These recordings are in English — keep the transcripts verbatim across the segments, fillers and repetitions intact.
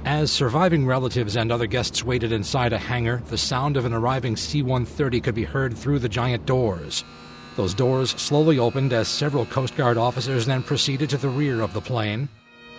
As surviving relatives and other guests waited inside a hangar, the sound of an arriving C one thirty could be heard through the giant doors. Those doors slowly opened as several Coast Guard officers then proceeded to the rear of the plane.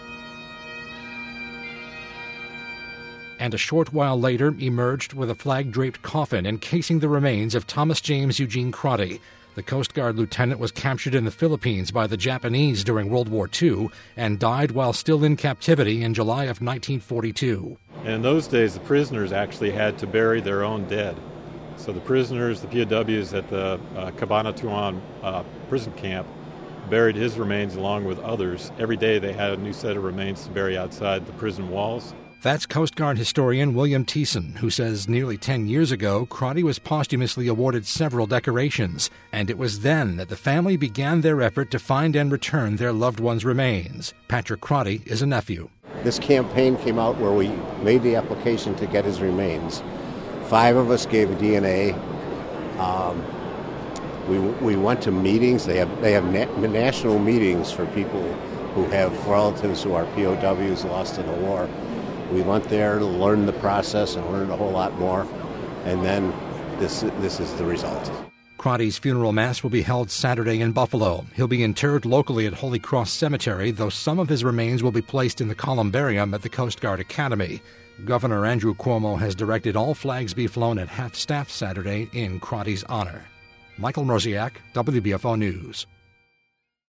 And a short while later emerged with a flag-draped coffin encasing the remains of Thomas James Eugene Crotty. The Coast Guard lieutenant was captured in the Philippines by the Japanese during World War Two and died while still in captivity in July of nineteen forty-two. And in those days, the prisoners actually had to bury their own dead. So the prisoners, the P O Ws at the uh, Cabanatuan uh, prison camp, buried his remains along with others. Every day they had a new set of remains to bury outside the prison walls. That's Coast Guard historian William Thiessen, who says nearly ten years ago, Crotty was posthumously awarded several decorations, and it was then that the family began their effort to find and return their loved one's remains. Patrick Crotty is a nephew. This campaign came out where we made the application to get his remains. Five of us gave D N A. Um, we we went to meetings. They have they have na- national meetings for people who have relatives who are P O Ws lost in the war. We went there to learn the process and learned a whole lot more, and then this this is the result. Crotty's funeral mass will be held Saturday in Buffalo. He'll be interred locally at Holy Cross Cemetery, though some of his remains will be placed in the columbarium at the Coast Guard Academy. Governor Andrew Cuomo has directed all flags be flown at half-staff Saturday in Crotty's honor. Michael Mroziak, W B F O News.